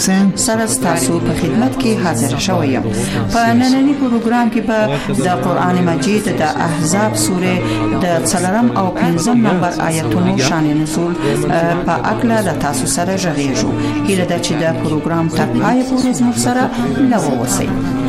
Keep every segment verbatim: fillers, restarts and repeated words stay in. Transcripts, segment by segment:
سره ستاسو په خدمت کې حاضر شوم یم. په نننی پروګرام کې به د قرآن مجید د احزاب سوره د څلورم او پنځم نمبر آیتونو شان نزول په اکله د تاسو سره ژغېږو. هیله ده چې د پروګرام تر پایه پورې زموږ سره له واوسئ.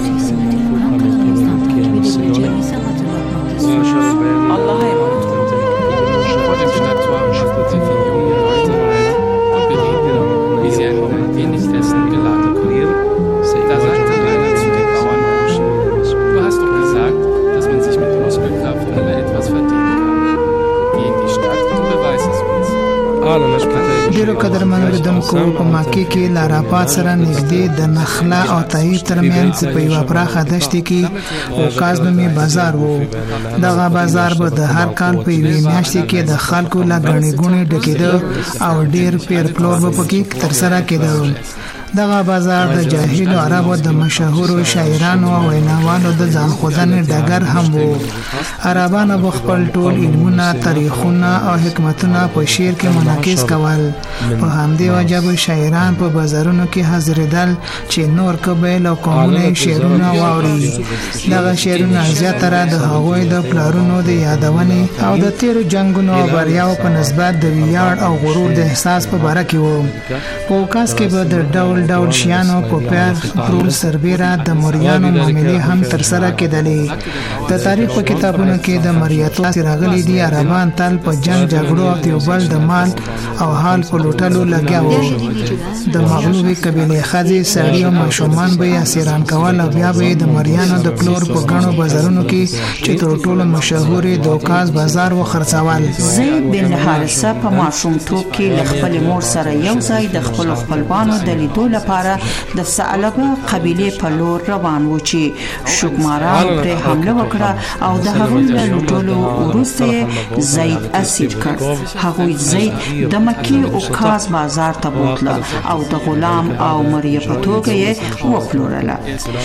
ډیرو قدرمنو لیدونکو په مکه کې لاراباد سره نږدې د نخله او طیب ترمنځ په یو پراخه دښت کې اوکاز نومي بازار وو. دغه بازار به د هر کال په یوې میاشتې کې د خلکو له ګڼې ګوڼې ډکېده او ډیر پیر پلور به پکې ترسره کېده. دغه بازار د جاهلو عربو د مشهورو شاعرانو او ویناوانو د ځان خوځنې ډګر هم وو. عربانو به خپل ټول علمونه، تاریخونه او حکمتونه په شعر کې منعکس کول. په همدې وجه به شاعران په بازارونو کې حاضرېدل چې نور قبایل او قومونه شعرونه واوري. دغه شعرونه زیاتره د هغوی د پلارونو د یادونې او د تیرو جنگونو او بریاو په نسبت د ویاړ او غرور د احساس په باره کې وو. په اوکاز کې به د ډول ډول شیانو په پیر پرول سربیره د مریانو معاملې هم تر سره کېدلې. د تاریخ په کتابونو کې د مریتو راغلي دي عربان تل په جنگ جګړو او دیوبل د مال او حال په لوټلو لګیا وو. د مغلوبې قبیلې ښځې، سړي او ماشومان به یې اسیران کول او بیا به د مریانو د پلور په ګڼو بازارونو کې چې تر ټولو مشهور د اوکاز بازار وخرڅول. زید بن حارثه په ماشومتوب کې له خپل مور سره یو ځای د خپل خپلوانو د لیدو لپاره د ثعلبه قبیله په لور روان و چې شوکماران پر حمله وکړه او د هغوی له لوټولو وروسته زید اسیر کړ. هغوی زید د مکې اوکاز بازار ته بوتله او د غلام او مریه په توګه یې وپلورله.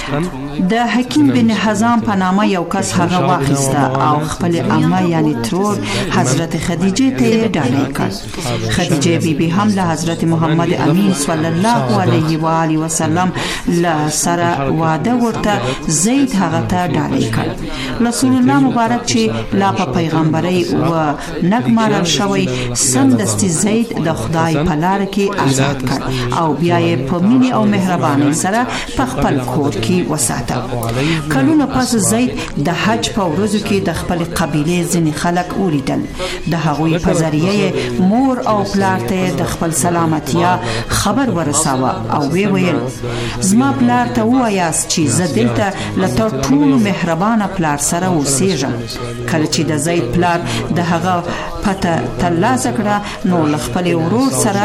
د حکیم بن حزام په نامه یو کس هغه واخیسته او خپل عمه یعنی ترور حضرت خدیجه ته یې ډالۍ کړ. خدیجه بیبي هم له حضرت محمد امین صلی الله علیه و آله وسلم له سره واده ورته زید هغه ته ډالۍ کړ. رسول الله مبارک چې لا په پیغمبري و نګمارل شوی سمدستي زید د خدای په لار کې آزاد کړ او بیا یې په مینه او مهرباني سره په خپل کور کې وساته. کلونه پس زید د حج په ورځو کې د خپل قبیله ځینې خلک ولیدل. د هغوی په ذریعه مور او پلار ته د خپل سلامتیا خبر ورساوه او وی ویل زما پلار ته وایاست چې زه دلته له تر ټولو مهربانه پلار سره اوسېږم. کله چې د زید پلار د هغه پته ترلاسه کړه نو له خپل ورور سره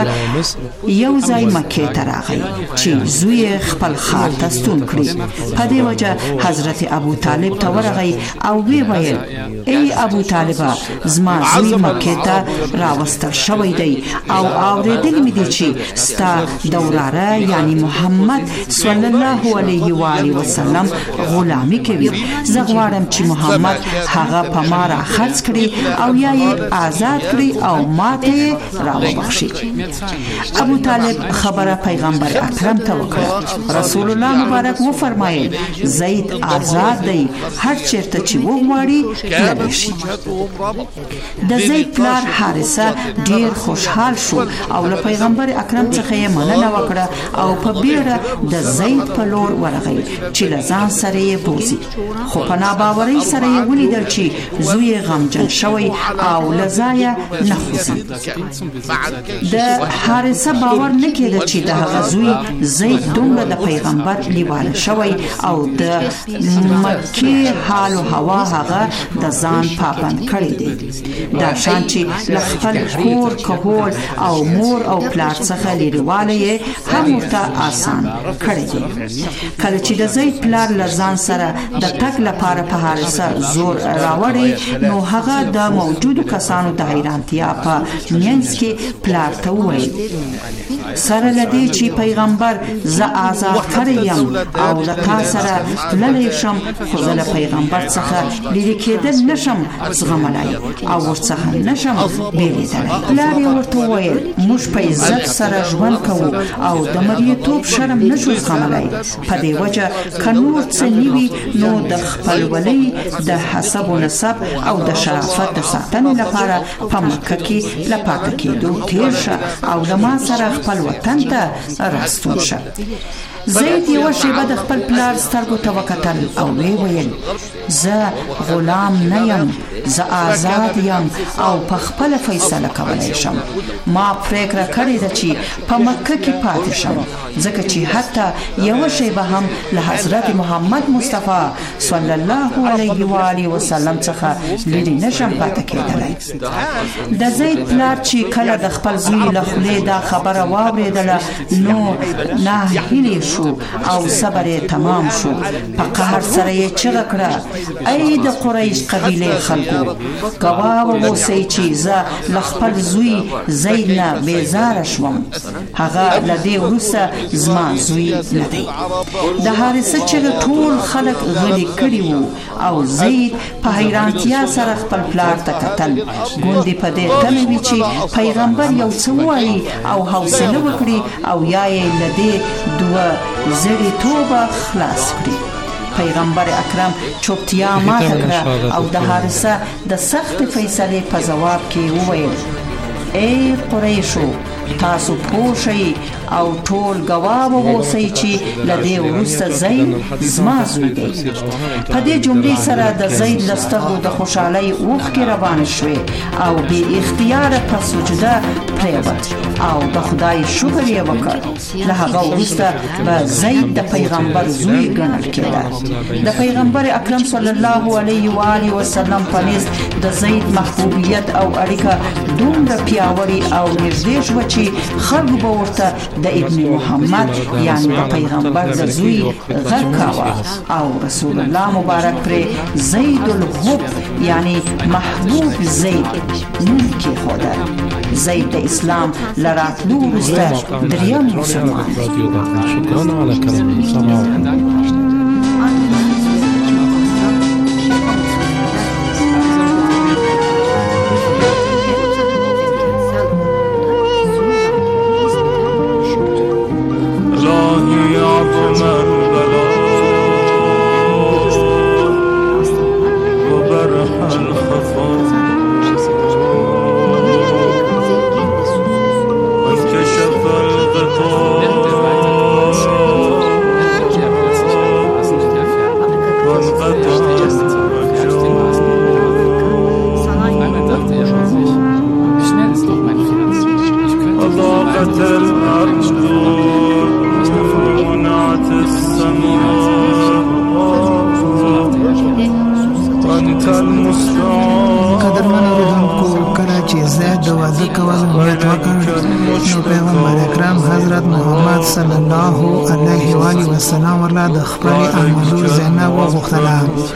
یو ځای مکې ته راغی چې زوی خپل ښار ته ستون کړي. په دې وجه حضرت ابو طالب ته ورغی او وی ویل ای ابو طالبه زما زوی مکې ته راوستل شوی دی او اورېدل مې دي چې ستا د وراره یعنی محمد صلی الله علیه و آله وسلم غلامی کوي. زه غواړم چې محمد هغه په ما راخرڅ کړي او یا یې آزاد کړي او ما ته یې راوبخشي. ابو طالب خبره پیغمبر اکرم ته وکړه. رسول الله مبارک و فرمایل زید آزاد دی، هر چیرته چې وغواړي تللی شي. د زید پلار حارثه ډیر خوشحال شو او له پیغمبر اکرم څخه یې مننه وکړه او په بیړه د زید په لور ورغی چې له ځان سره یې بوزي. خو په ناباورۍ سره یې ولیدل چې زوی غمجن شوی او له ځایه نه خوځي. د حارثه باور نه کېده چې د هغه زوی زید دومره د پیغمبر لیواله شوی او د مکې حال او هوا هغه د ځان پابند کړی دی. دا شان چې له خپل کور کهول او مور او پلار څخه لرېوالی یې هم ورته آسان کړی دی. کله چې د زید پلار له ځان سره د تګ لپاره په حارثه زور راوړی نو هغه د موجودو کسانو د حیرانتیا په منځ کې پلار ته وویل سره له دې چې پیغمبر زه آزاد کړی یم او له تا سره تللی شم خو زه له پیغمبر څخه لرې کېدل نشم زغملی او ورڅخه نشم بېلېدلی. پلار یې ورته وویل موږ په عزت سره ژوند کوو او د مریتوب شرم نشو زغملی. په دې وجه که نور څه نیوي نو د خپلولۍ د حسب و نسب او د شرافت د ساتنې لپاره په مکه کې له پاتې کېدو تېر شه او له ما سره خپل وطن ته راستون شه. زید یوه شیبه د خپل پلار سترګو ته وکتل او وی ویل زه غلام نه یم، زه آزاد یم او په خپله فیصله کولی شم. ما پریکړه کړې ده چې په مکه کې پاتې شم، ځکه چې حتی یوه شیبه هم له حضرت محمد مصطفی صلی الله علیه و آله وسلم څخه لرې نشم پاتې کېدلی. د زید پلار چې کله د خپل زوی له خولې دا خبره واورېدله نو ناهیلې شو او صبر یې تمام شو. په قهر سره یې چغه کړه ای د قریش قبیلې خلکو، ګواه واوسئ چې زه له خپل زوی زید نه بیزاره شوم، هغه له دې وروسته زما زوی نه دی. د حارثه چغې ټول خلک غلي کړي وو او زید په حیرانتیا سره خپل پلار ته کتل. ګوندې په دې تمه وي چې پیغمبر یو څه ووایي او حوصله وکړي او یا یې له دې دوه زړې توبه خلاص کړي. پیغمبر اکرم چوپتیا ماته کړه او د حارثه د سخت فیصلې په جواب کې وویل ای قریشو، تاسو پوه شئ او ټول ګواه واوسئ چې له دې وروسته زید زما زوی دی. په دې جملې سره د زید له سترګو د خوشحالۍ اوښکې روانې شوې او بې اختیاره په سجده پرېوت او د خدای شکر یې وکړ. له هغه وروسته به زید د پیغمبر زوی ګڼل کېده. د پیغمبر اکرم صلی الله علیه و آله وسلم په نزد د زید محبوبیت او اړیکه دومره پیاوړې او نږدې شوه چې خلکو به ورته د ابن محمد یعنی د پیغمبر د زوی غږ کاوه او رسول الله مبارک پرې زید الحب یعنی محبوب زید نوم کېښوده. زید د اسلام له راتلو وروسته دریم مسلمان. قدرمن اوریدونکو، کله چې زید د واده کولو نیت وکړ نو پیغمبر اکرم حضرت محمد صلی الله علیه و آله وسلم ورله د خپل احمدو زینب وغوښتله.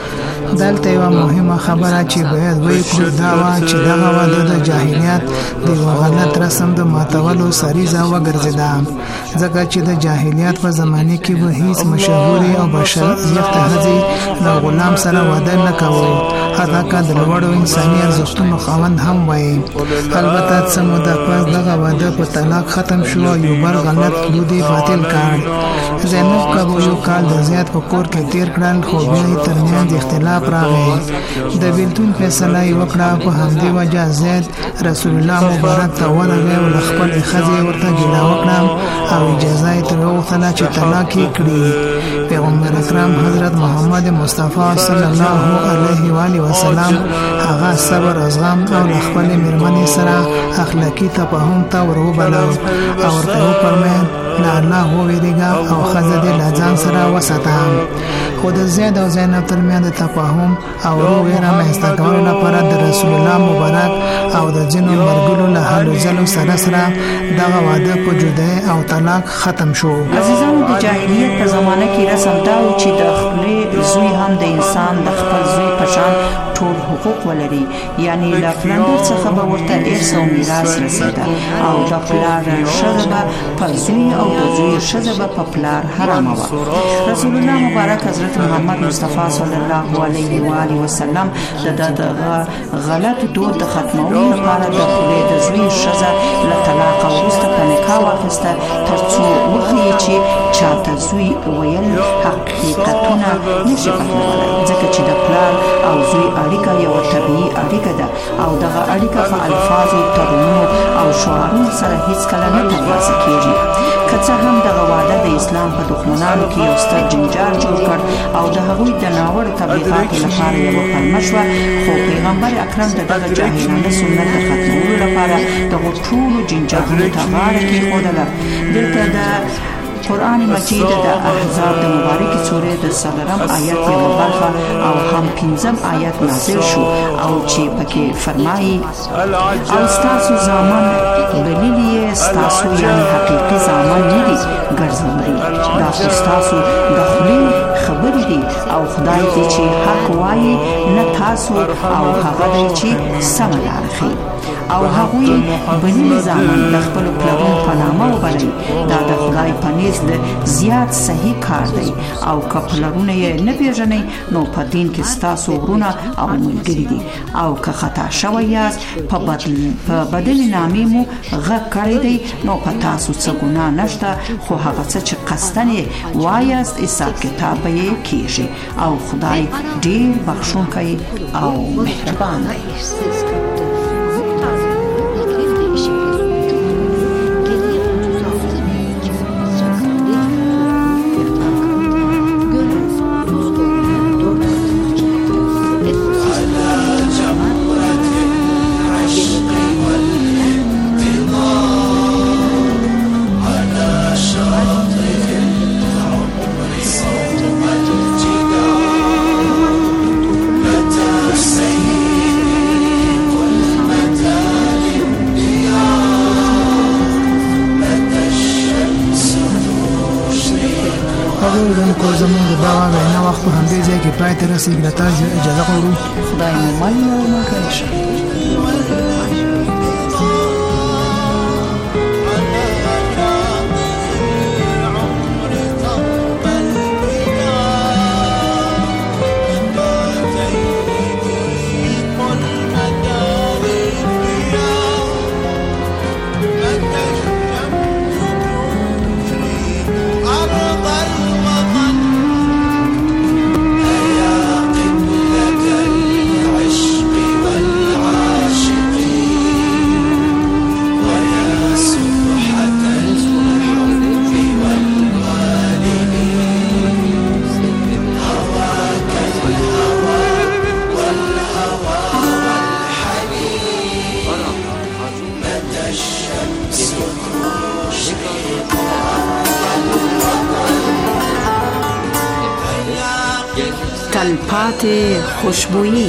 دلته یوه مهمه خبره چې باید وکړو دا وه چې دغه واده د جاهلیت د یوه غلط رسم د ماتولو سریزه وګرځېده، ځکه چې د جاهلیت په زمانه کې به هیڅ مشهورې او بشریته ښځې له غلام سره واده نه کوو، حتی که د لوړو انساني ارزښتونو خاوند هم وي. البته څه موده پس دغه واده په طلاق ختم شو او یو بل غلط دود یې باطل کړ. زینب که به یو کال د زید په کور کې تیر کړل خو بیا یې ترمنځ اختلاف راغی. د بیلتون فیصله یې وکړه. په همدې وجه زید رسول الله مبارک ته ورغی او له خپلې ښځې ورته ګیله وکړه او اجازه یې ترې وغوښتله چې طلاق یې کړي. پیغمبر اکرم حضرت محمد مصطفی صلی الله علیه و آله وسلم هغه صبر او زغم او له خپلې مېرمنې سره اخلاقي تفاهم ته ور وبلل او ورته وفرمیل له الله وویرېږه او ښځه دې له ځان سره وساته. خو د زید او زینب ترمنځ د تفاهم او روغې رامنځته کولو لپاره د رسول الله مبارک او د ځینو ملګرو له هلو ځلو سره سره دغه واده په جدایۍ او طلاق ختم شو. عزیزانو، د جاهلیت په زمانه کې رسم دا و چې د خپلې زوی هم د انسان د خپل زوی په شان ټول حقوق ولري، یعنی له پلندر څخه به ورته ارث او میراث رسېده او د پلار شرع به په زوی او او د زوی ښځه په پلار حرامه وه. رسول الله مبارک حضرت محمد مصطفی صلی الله علیه و آله وسلم د دغه غلط دود د ختمولو لپاره د خپلې د زوی ښځه له طلاق وروسته په نکاح واخیسته ترڅو وښیي چې چاته زوی ویل حقیقتونه نشي بدلولی، ځکه چې د پلار او زوی اړیکه یوه طبیعي اړیکه ده او دغه اړیکه په الفاظو، تړونونو او شعارونو سره هیڅکله نه ترلاسه کیږي. که څه هم دغه واده د اسلام په دښمنانو کې یو ستر جنجال جوړ کړ او د هغوی د ناوړه تبلیغاتو لپاره یوه پلمه شوه، خو پیغمبر اکرم د دغه جاهلانه سنت د ختمولو لپاره دغو ټولو جنجالونو ته غاړه کېښودله. دلته د قرآن مجید د احزاب د مبارکې سورې د څلورم آیت یوه برخه او هم پنځم آیت نازل شو او چې پکې فرمایي او ستاسو زامن بللي یې ستاسو یعنې حقیقي زامن نه دي ګرځولي، دا خو ستاسو د خولې خبرې دي او خدای دی چې حق وایي نه تاسو او هغه دی چې سمه لاره ښیي او هغوی بللي زامن د خپلو پلرونو په نامه وبلئ. دا د خدای په نیز د زیات صحیح کار دی او که پلرونه یې نه پیژنئ نو په دین کې ستاسو ورونه او ملګري دي او که خطا شوی یاست په بدلې نامې مو غږ کړی دی نو په تاسو څه ګناه نشته، خو هغه څه چې قصدن یې وایاست حساب کتاب به یې کیږي او خدای ډېر بخښونکی او مهربان دی. زموږ د دغه وینا وخت په همدې ځای کې پای ته رسېږي. له تاسو اجازه غواړو. خدای مو مل او ملګری شه. تلپاتې خوشبویی.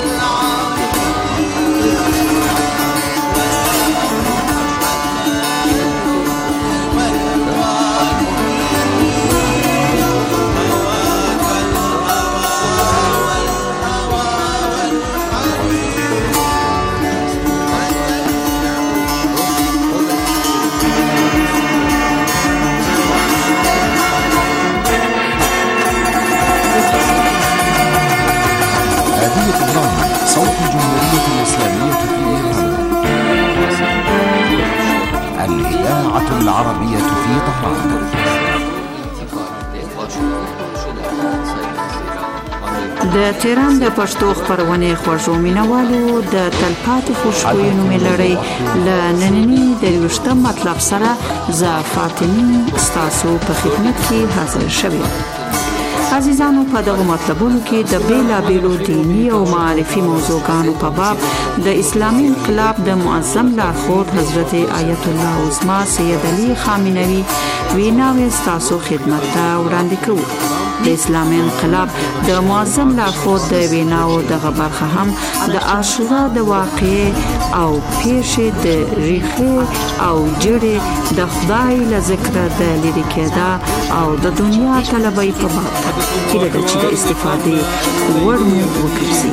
صوت الجمهورية الإسلامية في إيران، الإذاعة العربية في طهران. د تهران د پښتو خپرونې خوږو مینوالو د تلپاتې خوشبویو نومې لړۍ له ننني درویشتم مطلب سره زه فاطمې ستاسو په خدمت کې حاضر شوې. عزیزانو، په دغه مطلبونو کې د بیلابیلو دینی او معرفي موضوعګانو په باب د اسلامي انقلاب د معظم لارښود حضرت آیت الله عظما سید علي خامنوي ویناوې ستاسو خدمت ته وړاندې کوو. د اسلامي انقلاب د معظم لارښود د ویناو دغه برخه هم د عاشورا د واقعې او پیښې د ریښې او جړې د خدای له ذکره د لرې کېدا او د دنیا طلبۍ په باب هیله ده چې د استفادې وړ مو وګرځي.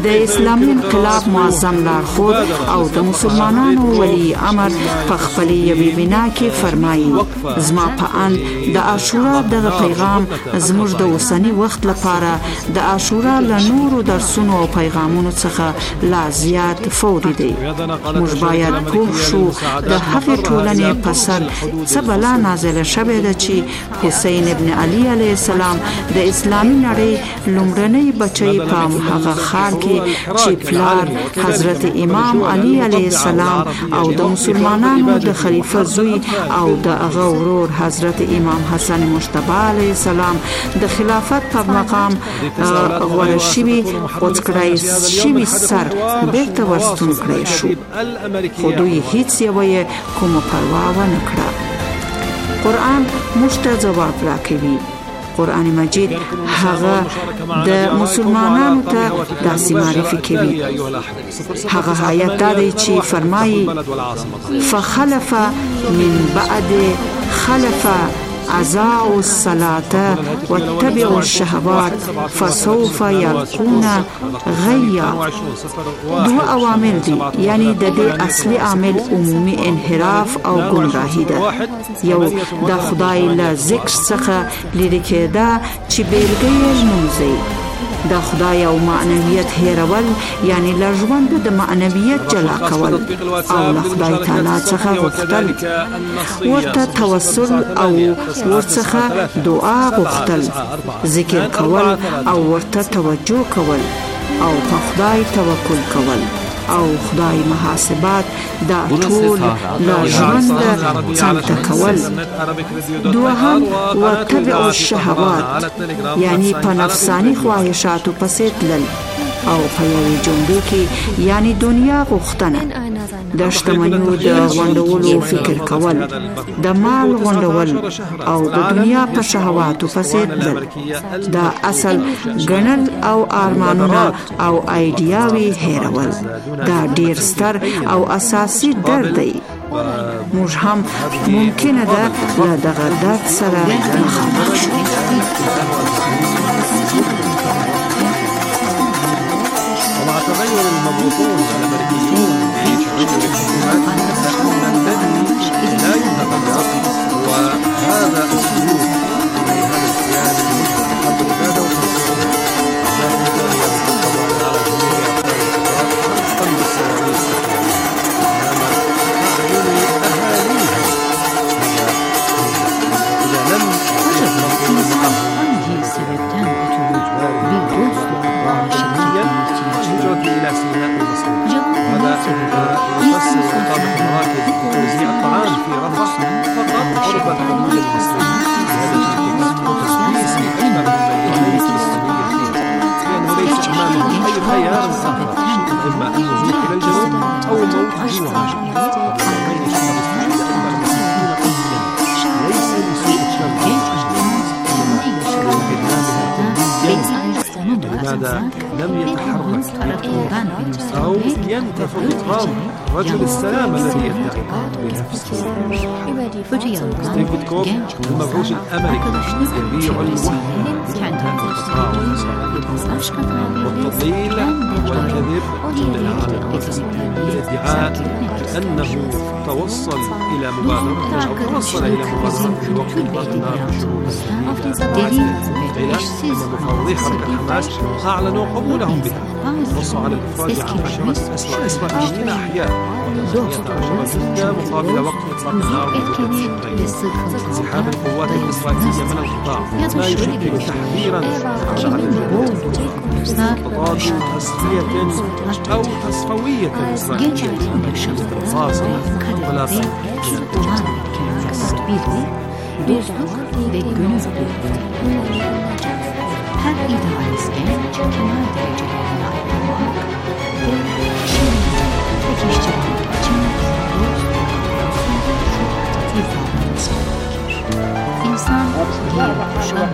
د اسلامي انقلاب معظم لارښود او د مسلمانانو ولی امر په خپل یوې بنا کې فرمایي زما په ان د عاشورا دغه پیغام زموږ د اوسنی وخت لپاره د عاشورا له نورو درسونو او پیغامونو څخه لا زیات فوري دی. موږ باید پوه شو د هغې ټولنې په سر څه بلا نازله شوې ده چې حسین ابن علي علیه السلام د اسلامي نړۍ لومړنی بچی په هغه ښار کې چې پلار حضرت امام علي علیه السلام او د مسلمانانو د خلیفه زوی او د هغه ورور حضرت امام حسن مجتبی علیه السلام د خلافت په مقام غوره شوي قدس کړی شوي سر بیرته ورستون کړی شو، خو دوی هیڅ یوه کومه پروا ونه کړه. قرآن موږ ته ځواب راکوي. قرآن مجید هغه د مسلمانانو ته داسې معرفي کوي. هغه آیت دا دی چې فرمایي فخلف من بعد خلف اضاعوا الصلاة واتبعوا الشهوات فسوف يلقون غیا. دو عوامل دي، یعنی د دې اصلي عامل عمومي انحراف او گمراهی ده. یو د خدای له ذکر څخه لرې کېده چې بیلګې یې لمونځي، د خدای او معنویت هیرول یعنی له ژوند د معنویت جلا کول او له خدای تعالی څخه غوښتل، ورته توسل او ورڅخه دعا غوښتل، ذکر کول او ورته توجه کول او په خدای توکل کول او خدای محاسبات دا ټول له ژوند څنګه کول. دوهم وتبع الشهوات یعنی په نفسانی خواهشاتو پسې تلل او په یوې جملې کې یعنی دنیا غوښتنه، د شتمنیو د غونډولو فکر کول، د مال غونډول او د دنیا په شهواتو پسې تلل، دا اصل ګڼل او ارمانونه او ایډیاوي هیرول. دا ډیر ستر او اساسي درد دی. موږ هم ممکنه ده له دغه درد سره مخامخ شو. ومع تغير المضغوطون الامريكيون في تغير الحكومات فان الذي لا يتغير هو هذا السلوك في هذا الكيان المجرم حرب العباده وتنصيرها. ذلك يجب طبعا على جميع افراد القطاع رفقا بالصواريخ انما اعين اهاليها اذا لم يكن الهجرة إلى سيناء المصرية. وهذا يفسر إقامة مراكز لتوزيع الطعام في رفح فقط قرب الحدود المصرية. وهذا شيء وتسويس أكبر من مليوني فلسطينية فيها، لأنه ليس أمامهم أي خيار آخر، إما النزول إلى الجنوب أو الموت جوعا. ليس لسوء الشر لماذا لم يتحرك أو ينتفض إكرام رجل السلام الذي يدعي بنفسه؟ ستيف ويتكوف المبعوث الأمريكي يبيع الوهم والتضليل والكذب للعالم بالادعاء بأنه توصل إلى مبادرة أو توصل إلى مبادرة في وقت إطلاق النار بشروط سرية. أن مفوضي حركة حماس أعلنوا قبولهم بها، نصوا على الإفراج عن عشرة أسرى إسرائيليين أحياء وثمانية عشر جثة مقابل وقت إطلاق النار بمدة شهرين. انسحاب القوات الإسرائيلية من القطاع ما يشكل تحذيرا على تضاد تسوية أو تصفوية إسرائيلية خاصة انطلاقا her idealistken temel derecelerine ayrılmak ve şiirinde pekiştirmek için dost titiz davranması gerekir. İnsan diğer kuşan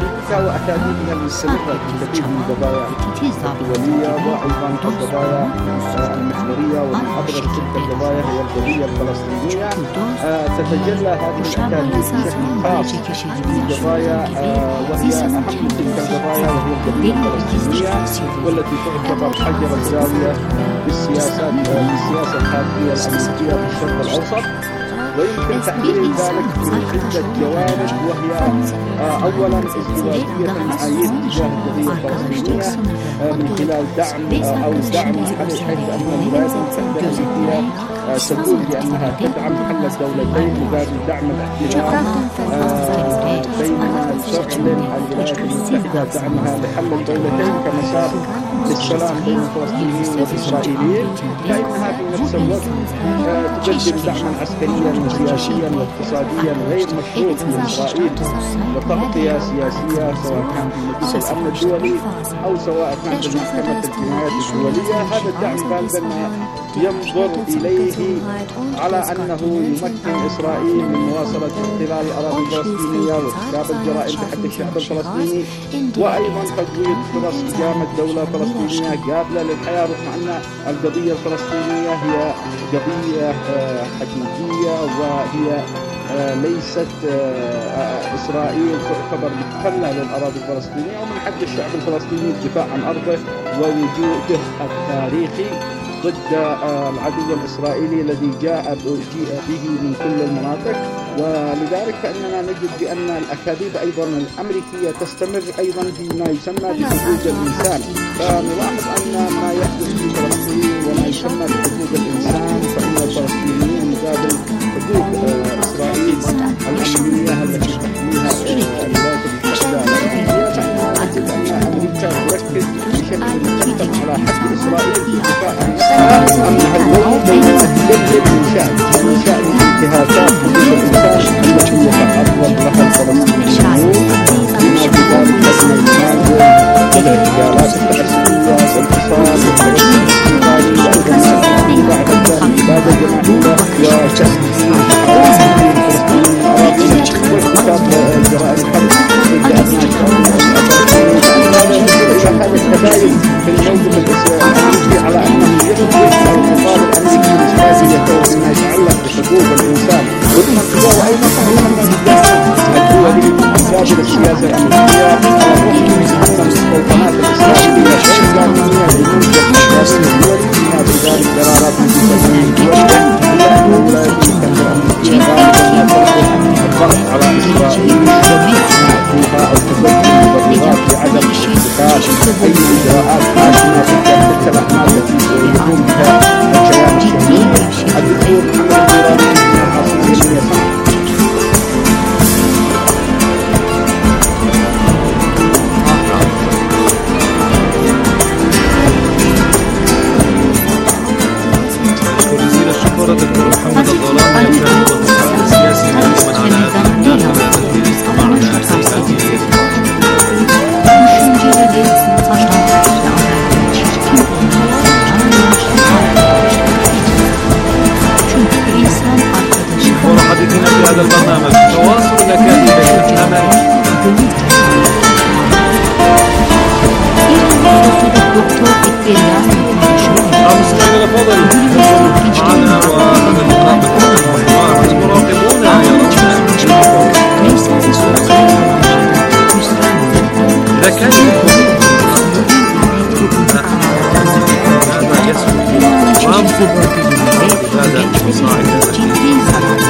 fark ettiği çaba ve titiz davranması gibi doğrultudan, المحورية، ومن أبرز تلك القضايا هي القضية الفلسطينية. تتجلى هذه الأكاذيب بشكل خاص في قضايا وهي أهم تلك القضايا، وهي القضية الفلسطينية، والتي تعتبر حجر الزاوية بالسياسات بالسياسة الخارجية الأمريكية في الشرق الأوسط. ويمكن تحليل ذلك من عدة جوانب، وهي أولا ازدواجية المعايير تجاه القضية الفلسطينية من خلال دعم أو دعم حل، حيث أن الولايات المتحدة الأمريكية تقول بأنها تدعم حل الدولتين مقابل دعم الاحتلال، بينما تعلن الولايات المتحدة دعمها لحل الدولتين كمسار للسلام بين الفلسطينيين والإسرائيليين، فإنها في نفس الوقت تقدم دعما عسكريا وسياسيا واقتصاديا غير مشروط لإسرائيل، وتغطية سياسية سواء كان في مجلس الأمن الدولي أو سواء كان في محكمة الجنايات الدولية. هذا الدعم غالبا ينظر إليه على أنه يمكن إسرائيل من مواصلة احتلال الأراضي الفلسطينية وارتكاب الجرائم بحق الشعب الفلسطيني، وأيضا تجويد فرص إقامة دولة فلسطينية قابلة للحياة، رغم أن القضية الفلسطينية هي قضية حقيقية، وهي ليست إسرائيل تعتبر محتلة للأراضي الفلسطينية، ومن حق الشعب الفلسطيني الدفاع عن أرضه ووجوده التاريخي ضد العدو الإسرائيلي الذي جاء به من كل المناطق. ولذلك فإننا نجد بأن الأكاذيب أيضا الأمريكية تستمر أيضا فيما يسمى بحقوق الإنسان. فنلاحظ أن ما يحدث في فلسطين وما يسمى بحقوق الإنسان، فإن الفلسطينيين مقابل حقوق إسرائيل الأمنية التي تحميها الولايات المتحدة الأمريكية، فإننا نجد أن أمريكا تركز بشكل مختلف على حق إسرائيل في الدفاع عن نفسها أمنها الدولي، بينما تجلب إنشاء إنشاء انتهاكات حقوق الإنسان التي يتعرض لها الفلسطينيون، بما في ذلك من المنازل والاغتيالات التعسفية والاغتصاب والترصد الاستيطاني، وأيضا ما بعد ذلك إبادة جماعية وتهديد الفلسطينيين الأراضي وارتكاب جرائم حرب ضد أبناء الشعب التباين في الموقف الأمريكي على أنه يثبت الخطاب الأمريكي الإسرائيلي فيما يتعلق بحقوق الإنسان والمنطقة، وأيضا تحريما الدولي مقابل السياسة الأمريكية، على الرغم من أن المستوطنات الإسرائيلية غير قانونية للمنطقة السياسي الدولي، بما في ذلك قرارات مجلس الأمن الدولي، إلا أن الولايات المتحدة الأمريكية غالبا ما ترفض الضغط على إسرائيل فيها أو تقدم مبررات بعدم اتخاذ أي إجراءات حاسمة تلك الأعمال التي يقوم بها الكيان الصهيوني. الدكتور محمد الدوراني من العاصمة اليمنية. جزيل الشكر دكتور محمد الدوراني السياسي من على حديثنا في هذا البرنامج تواصل الأكاذيب بين الأمريكي. مستمعينا الأفاضل معنا وهذا اللقاء بالحوار المراقبون إذا كان هذا يسمى هذا صاعد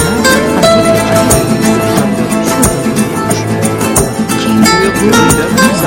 Thank you.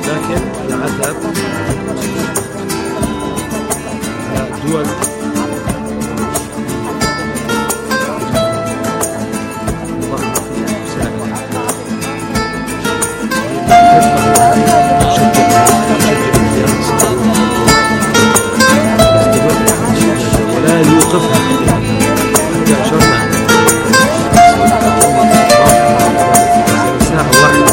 لكن للأسف دول ولا يوقفها حتى أشرنا ساعة واحدة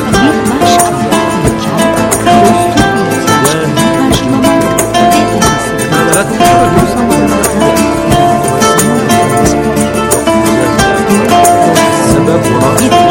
السبب وراء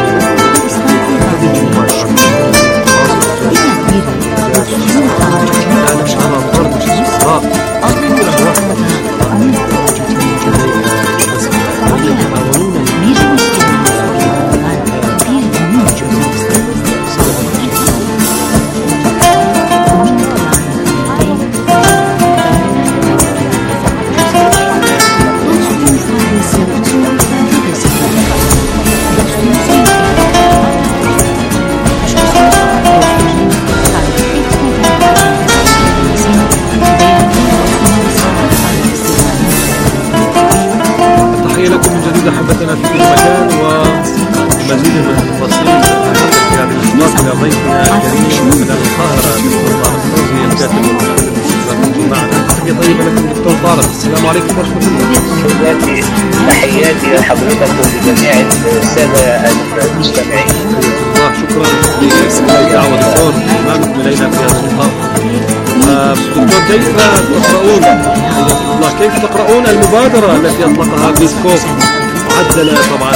أحبتنا في كل مكان ومزيد من التفاصيل في هذه الأسواق إلى ضيفنا الكريم من القاهرة دكتور طارق الفوزي الكاتب والمؤلف معنا. تحية طيبة لكم دكتور طارق، السلام عليكم ورحمة الله. تحياتي تحياتي لحضرتك ولجميع السادة المستمعين. الله شكرا للدعوة دكتور إمامكم إلينا في هذا اللقاء. دكتور كيف تقرؤون الله كيف تقرؤون المبادرة التي أطلقها بيسكوب معدلة طبعا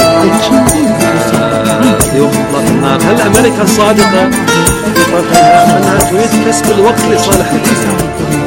ليوم إطلاق النار؟ هل أمريكا صادقة في طرحها أنها تريد كسب الوقت لصالح الإنسان؟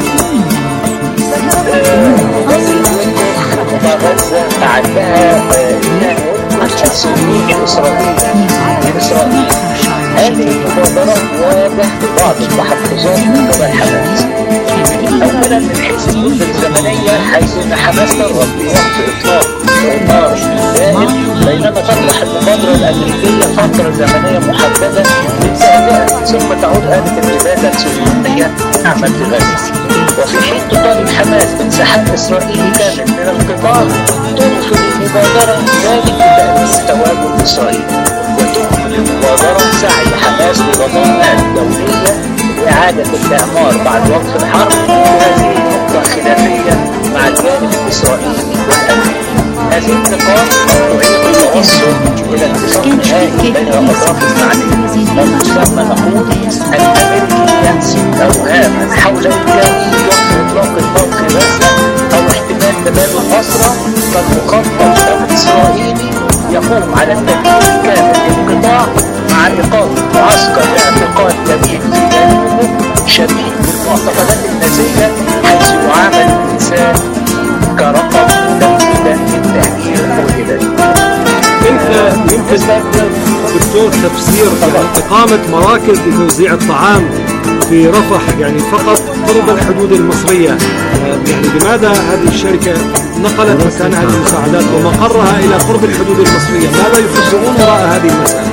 غزة عندها السنين الإسرائيلية الإسرائيلية هذه المبادرة واضح بعض التحفظات من قبل حماس. أولا من حيث المدة الزمنية حيث أن حماس ترغب في وقت إطلاق النار دائم، بينما تطرح المبادرة الأمريكية فترة زمنية محددة للتهدئة ثم تعود آلة الإبادة الصهيونية تعمل في غزة. وفي حين تطالب حماس بانسحاب إسرائيلي كامل من القطاع ترفض المبادرة ذلك لتأسيس تواجد إسرائيل، وتكمل المبادرة سعي حماس لضمانات دولية لإعادة الإعمار بعد وقف الحرب. وهذه نقطة خلافية مع الجانب الإسرائيلي والأمريكي. هذه النقاط تعيق التوصل إلى اتفاق نهائي بين الأطراف المعنية، ومسمى نقول الأمريكية أوهاما حول إمكانية وقف إطلاق النار في غزة أو احتمال تبادل أسرى كالمخطط الإسرائيلي يقوم على التدمير الكامل للقطاع مع إقامة معسكر لاعتقال جميع في جانبه شبيه بالمعتقلات النازية حيث يعامل الإنسان كرقم تمثيلا للتهجير والإبادة. كيف يمكن دكتور تفسير إقامة مراكز لتوزيع الطعام في رفح يعني فقط قرب الحدود المصرية؟ يعني لماذا هذه الشركة نقلت مكان هذه المساعدات ومقرها إلى قرب الحدود المصرية؟ ماذا يفسرون وراء هذه المسألة؟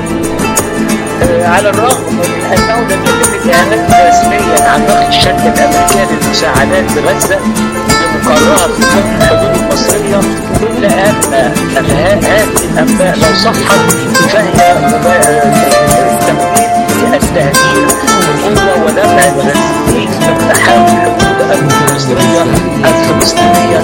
على الرغم من أنه لم يتم إعلان رسميا عن ضخ الشركة الأمريكية للمساعدات بغزة بمقرها في قرب الحدود المصرية، إلا أن هذه الأنباء لو صحت فهي تمويل التهجير بالقوة ودفع الغزيين من تحاول الحدود المصرية الفلسطينية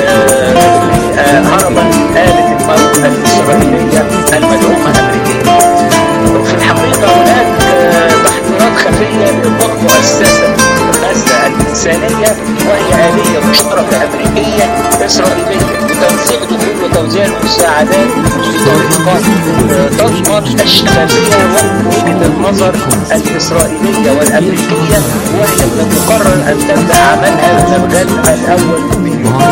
هربا من آلة الموت الإسرائيلية المدعومة أمريكيا. وفي الحقيقة هناك تحضيرات خفية لإطلاق مؤسسة غزة الإنسانية، وهي آلية مشتركة أمريكية إسرائيلية لتنسيق دخول وتوزيع المساعدات بطريقة تضمن الشفافية ووجهة النظر الإسرائيلية والأمريكية، وهي من المقرر أن تبدأ عملها من الغد الأول من يوم.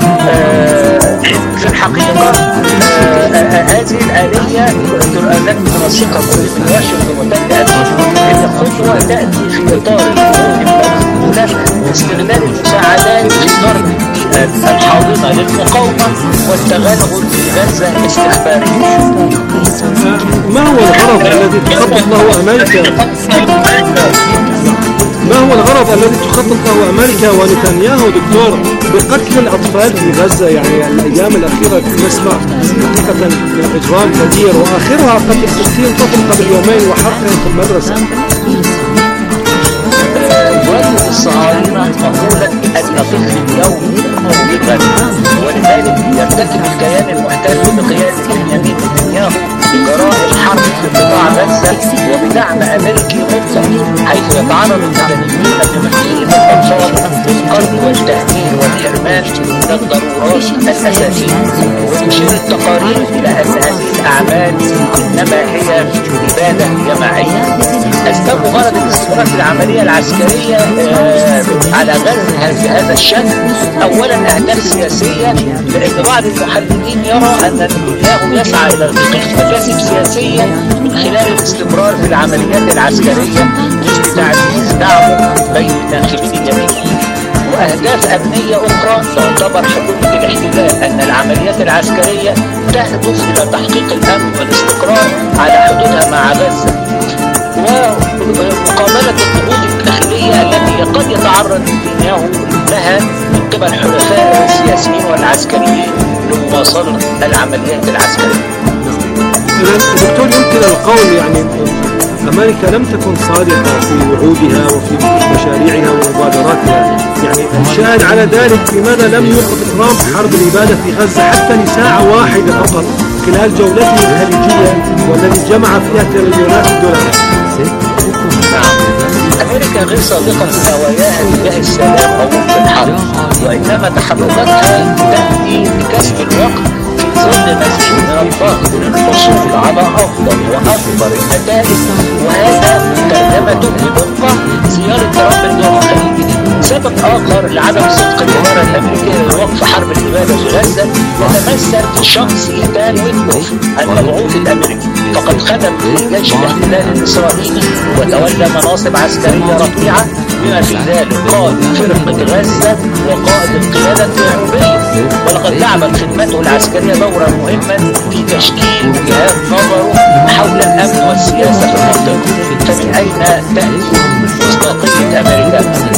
في الحقيقة هذه الآلية التي تنسقها من واشنطن وتبدأ أن خطوة تأتي في إطار الموجة استغلال المساعدات في ضرب الحاضنة للمقاومة والتغلغل في غزة استخباريا. ما هو الغرض الذي تخطط له أمريكا؟ ما هو الغرض الذي تخطط له أمريكا ونتنياهو دكتور بقتل الأطفال في غزة؟ يعني الأيام الأخيرة نسمع حقيقة إجرام كبير، وآخرها قتل ستين طفل قبل يومين وحرقهم في المدرسة. يواجه الصهاينة مقولة أن طفل اليوم بالغد، ولذلك يرتكب الكيان المحتل بقيادة بنيامين نتنياهو جرائم الحرب في قطاع غزة وبدعم أمريكي مطلق، حيث يتعرض المدنيين بمحكمة الأطفال بالقتل والتهديد والحرمان من الضرورات الأساسية. وتشير التقارير إلى أن هذه الأعمال إنما هي إبادة جماعية. أسباب غرض الاستمرار في العملية العسكرية آه على غزة بهذا الشكل، أولا أهداف سياسية، لأن بعض المحللين يرى أن نتنياهو يسعى إلى تحقيق مكاسب سياسية من خلال الاستمرار في العمليات العسكرية مثل تعزيز دعمه بين الناخبين اليمينيين. وأهداف أمنية أخرى تعتبر حكومة الاحتلال أن العمليات العسكرية تهدف إلى تحقيق الأمن والاستقرار على حدودها مع غزة، ومقابلة الضغوط الداخلية التي قد يتعرض نتنياهو لها من قبل حلفائه السياسيين والعسكريين لمواصلة العمليات العسكرية. دكتور، يمكن القول يعني أمريكا لم تكن صادقة في وعودها وفي مشاريعها ومبادراتها، يعني الشاهد على ذلك لماذا لم يوقف ترامب حرب الإبادة في غزة حتى لساعة واحدة فقط خلال جولته الخليجية والتي جمع فيها تريليونات الدولارات؟ أمريكا غير صادقة في نواياها تجاه السلام أو وقف الحرب، وإنما تحركاتها تأتي بكسب الوقت في ظل مزيد من الضغط للحصول على أفضل وأكبر النتائج، وهذا ترجمته بدقة زيارة ترامب لدول الخليج. سبب آخر لعدم صدق الإدارة الأمريكية لوقف حرب الإبادة في غزة يتمثل في شخص إيتان ويتكوف المبعوث الأمريكي، فقد خدم في جيش الاحتلال الإسرائيلي وتولى مناصب عسكرية رفيعة، بما في ذلك قائد فرقة غزة وقائد القيادة الجنوبية، ولقد لعبت خدمته العسكرية دورا مهما في تشكيل وجهات نظره حول الأمن والسياسة في المنطقة. فمن أين تأتي مصداقية أمريكا؟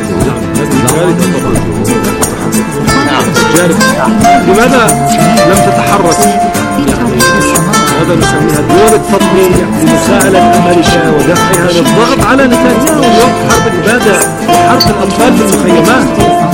لماذا لم تتحرك؟ هذا نسميها دور التطبيع لمساعدة أمريكا ودفعها للضغط على نتنياهو لوقف حرب الإبادة وحرق الأطفال في المخيمات.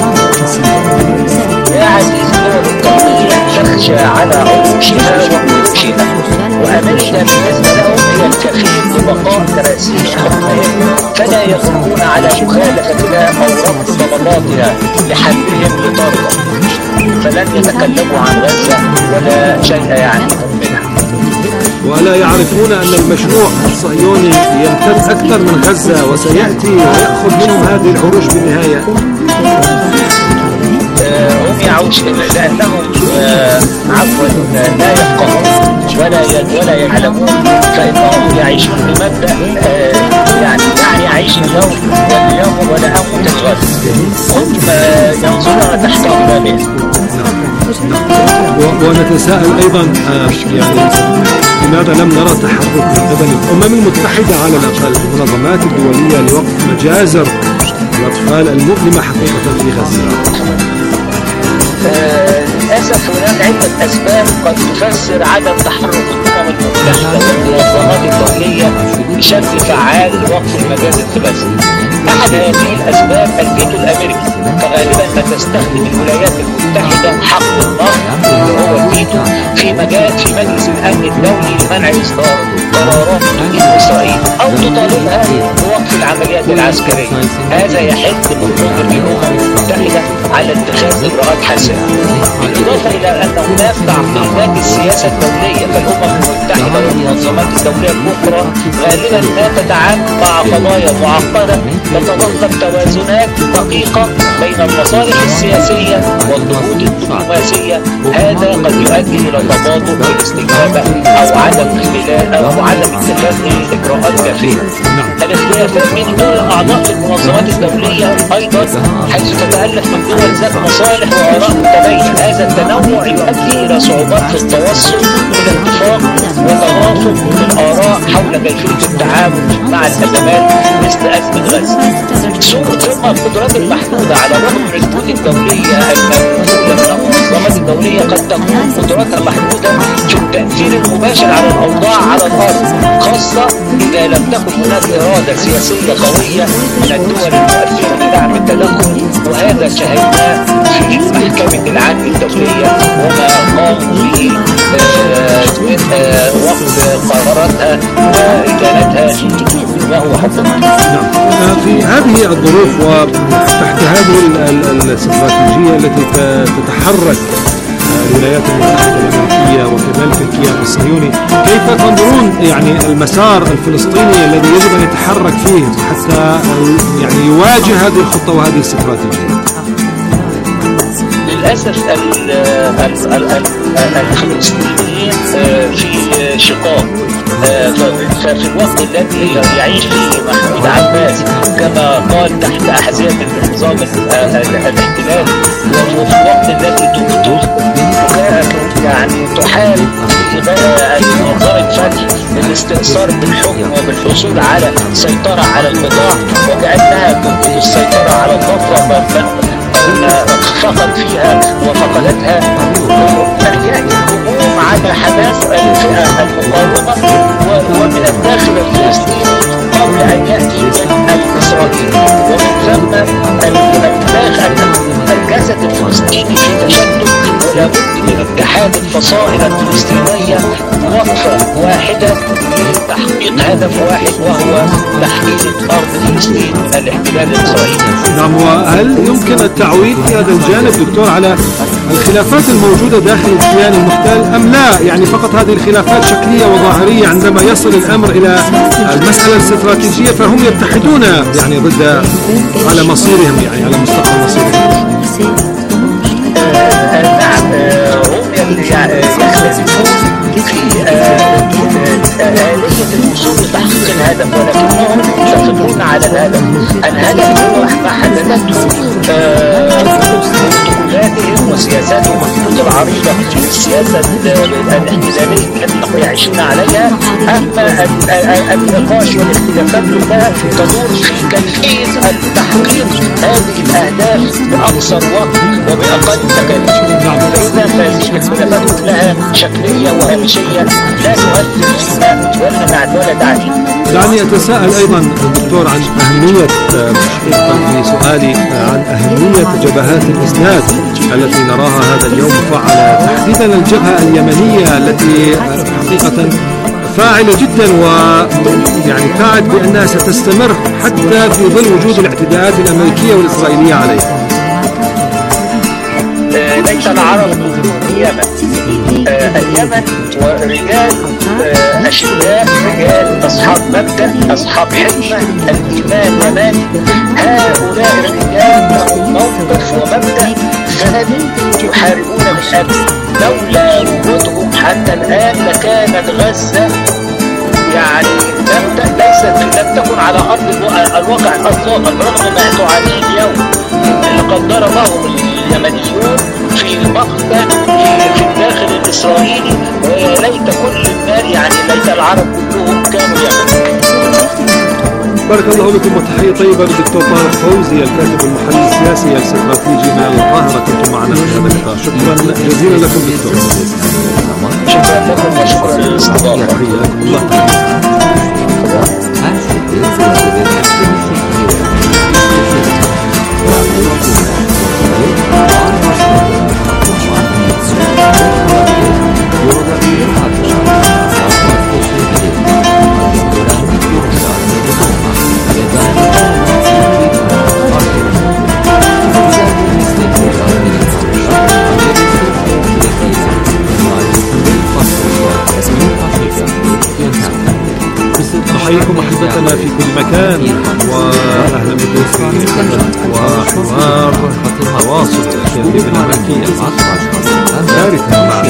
يا عزيزي، دور التطبيع تخشى على عروشها وقروشها، وأمريكا بالنسبة لهم هي الكفيل ببقاء كراسي حكمهم، فلا يقومون على مخالفتها أو رفض طلباتها لحلهم لطاقة، فلن يتكلموا عن غزة ولا شيء يعنيهم منها. ولا يعرفون أن المشروع الصهيوني يمتد أكثر من غزة وسيأتي ويأخذ منهم هذه العروش بالنهاية. هم يعوش لأنهم عفوا لا يفقهون ولا ولا يعلمون، فإنهم يعيشون بمبدأ يعني دعني يعيش اليوم واليوم ولا أموت الغد. هم ينظرون تحت أقدامهم. ونتساءل أيضا يعني لماذا لم نرى تحرك من قبل الأمم المتحدة على الأقل المنظمات الدولية لوقف مجازر الأطفال المؤلمة حقيقة في غزة؟ للأسف هناك عدة أسباب قد تفسر عدم تحرك الأمم المتحدة والمنظمات الدولية بشكل فعال لوقف المجازر في غزة. أحد هذه الأسباب الفيتو الأمريكي، فغالبا ما تستخدم الولايات المتحدة حق النقد اللي هو الفيتو في مجال في مجلس الأمن الدولي لمنع إصدار قرارات تدين إسرائيل أو تطالبها بوقف العمليات العسكرية. هذا يحد من قدرة الأمم المتحدة على اتخاذ إجراءات حاسمة، بالإضافة إلى أن هناك تعقيدات السياسة الدولية، فالأمم المتحدة والمنظمات الدولية الأخرى غالبا ما تتعامل مع قضايا معقدة تتطلب توازنات دقيقة بين المصالح السياسية والضغوط الدبلوماسية. هذا قد يؤدي إلى تباطؤ في الاستجابة أو عدم اختلاف أو عدم اتخاذ إجراءات كافية. الاختلافات بين الدول الأعضاء في المنظمات الدولية أيضا حيث تتألف من دول ذات مصالح وآراء متباينة. هذا التنوع يؤدي إلى صعوبات في التوصل إلى اتفاق وتوافق الآراء حول كيفية التعامل مع الأزمات مثل أزمة غزة. ثم القدرات المحدودة على الرغم من الجهود الدولية المبذولة من المنظمات الدولية قد تكون قدراتها محدودة في التأثير المباشر على الأوضاع على الأرض، خاصة إذا لم تكن هناك إرادة سياسية قوية من الدول المؤثرة لدعم التدخل. وهذا شاهدناه في محكمة العدل الدولية وما قاموا به وقت قراراتها وإدانتها وهو حكم. في هذه الظروف وتحت هذه الاستراتيجية التي تتحرك الولايات المتحدة الأمريكية وكذلك الكيان الصهيوني، كيف تنظرون يعني المسار الفلسطيني الذي يجب أن يتحرك فيه حتى يعني يواجه هذه الخطة وهذه الاستراتيجية؟ للأسف الفلسطينيين في شقاق. ففي الوقت الذي يعيش فيه محمود عباس كما قال تحت أحذية النظام الاحتلال، وفي الوقت الذي يعني تحارب نظام الفتح بالاستئثار بالحكم وبالحصول على سيطرة على القطاع وكأنها تنقذ السيطرة على الضفة فقد فيها وفقدتها. فيأتي الهجوم على حماس الفئة المقاومة ومن الداخل الفلسطيني قبل أن يأتي من الإسرائيلي، ومن ثم الجسد الفلسطيني في تشتت. ولابد من اتحاد الفصائل الفلسطينية وقفة واحدة لتحقيق هدف واحد وهو تحرير أرض فلسطين من الاحتلال الإسرائيلي. نعم، وهل يمكن التعويل في هذا الجانب دكتور على الخلافات الموجودة داخل الكيان المحتل أم لا؟ يعني فقط هذه الخلافات شكلية وظاهرية، عندما يصل الأمر إلى المسألة الاستراتيجية فهم يتحدون يعني ضد على مصيرهم، يعني على مستقبل مصيرهم. نعم، هم يختلفون في آلية الوصول لتحقيق الهدف، ولكنهم يتفقون على الهدف. الهدف هو ما حددته بطولاتهم وسياساتهم الخطوط العريضة للسياسة الاحتلالية التي يعيشون عليها. أما النقاش والاختلافات كلها تدور في كيفية تحقيق هذه الأهداف بأقصر وقت وبأقل تكاليف. فإذا هذه الاختلافات كلها شكلية وهامشية لا تؤثر فينا ولا تعديل. دعني أتساءل أيضا دكتور عن أهمية في سؤالي عن أهمية جبهات الإسناد التي نراها هذا اليوم مفعلة، تحديدا الجبهة اليمنية التي حقيقة فاعلة جدا ويعني تعد بأنها ستستمر حتى في ظل وجود الاعتداءات الأمريكية والإسرائيلية عليها. ليس العرب اليمن، اليمن ورجال أشداء، رجال أصحاب مبدأ، أصحاب حكمة، الإيمان يماني. هؤلاء الرجال لهم موقف ومبدأ ثابت يحاربون من أجله. لولا وجودهم حتى الآن لكانت غزة يعني لم ليست لم تكن على أرض الواقع إطلاقا، برغم ما تعانيه اليوم. لقد ضربهم اليمنيون في مقتل في الداخل الإسرائيلي، ويا ليت كل النار يعني ليت العرب كلهم كانوا يمنيين. بارك الله بكم وتحية طيبة للدكتور طارق فوزي الكاتب المحلل السياسي الاستراتيجي من القاهرة، كنتم معنا في هذا اللقاء. شكرا جزيلا لكم دكتور. شكرا لكم وشكرا للاستضافة. حياكم الله. نحييكم أحبتنا في كل مكان، وأهلا بكم في وحوار تواصل الأكاديمية الأمريكية. ثالثا مع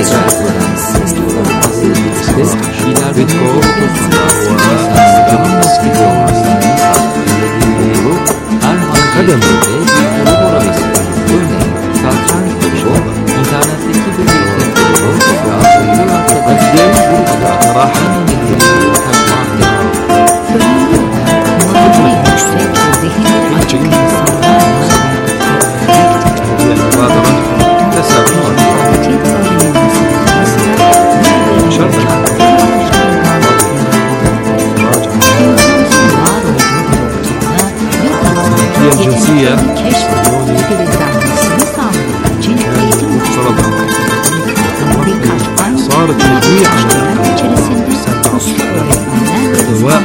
بيتكو خدم الجنسية صارت تجميع دواء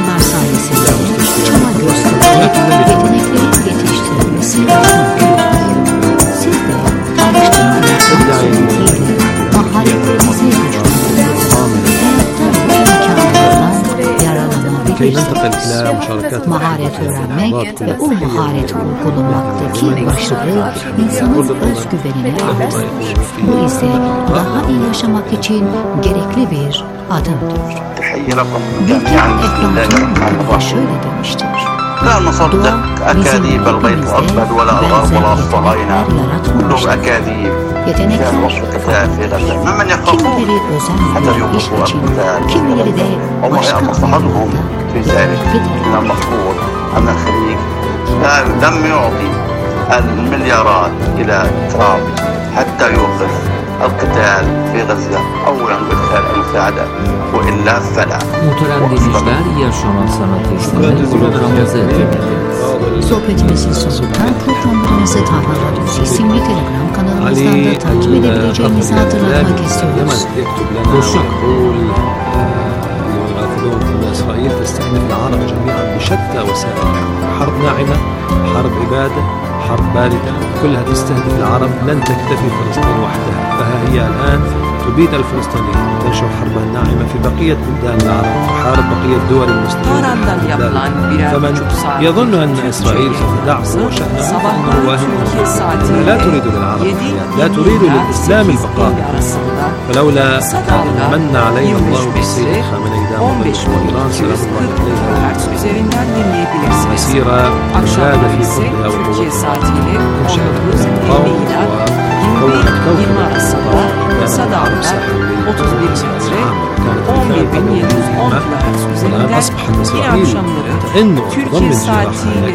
كي ننتقل إلى مشاركات maharet öğrenmek ve o mahareti uygulamaktaki başarı insanın özgüvenine arttırır. Bu ise daha iyi yaşamak için gerekli bir adımdır. Bilge Ekran şöyle demiştir. لا نصدق أكاذيب البيت الأسود ولا الغرب ولا الصهاينة، كلهم أكاذيب. كان وصف القتال في غزة، ممن يخافون حتى يوقفوا القتال، والله مصلحتهم في ذلك. من المفروض أن الخليج لم يعطي المليارات إلى ترامب حتى يوقف القتال في غزة، أولا بإدخال المساعدة وإلا فلا. Muhterem dinleyiciler, yaşanan sanat eserleri programımızı dinlediniz. Sohbetimizin sonunda programımızı Tahran Radyosu isimli Telegram kanalımızdan da takip edebileceğinizi hatırlatmak istiyoruz. إسرائيل تستهدف العرب جميعا بشتى وسائل الحرب، حرب ناعمة، حرب إبادة، حرب باردة، كلها تستهدف العرب، لن تكتفي فلسطين وحدها، فها هي الآن تبيد الفلسطينيين، تنشر حربا ناعمة في بقية بلدان العرب، تحارب بقية دول المسلمين. فمن يظن أن إسرائيل ستدعم وشأنها فإنه واهم، لا تريد للعرب الحياة، لا تريد للإسلام البقاء. فلولا من علينا الله بالسيد خامنئي دام وإيران سلام الله عليها مسيرة مجادة في كلها وقوتها، انشأت قوم وكونت كوكبا العرب ساحل otuz bir metre on bir bin yedi yüz on kilohertz üzerinde yine akşamları Türkiye saatiyle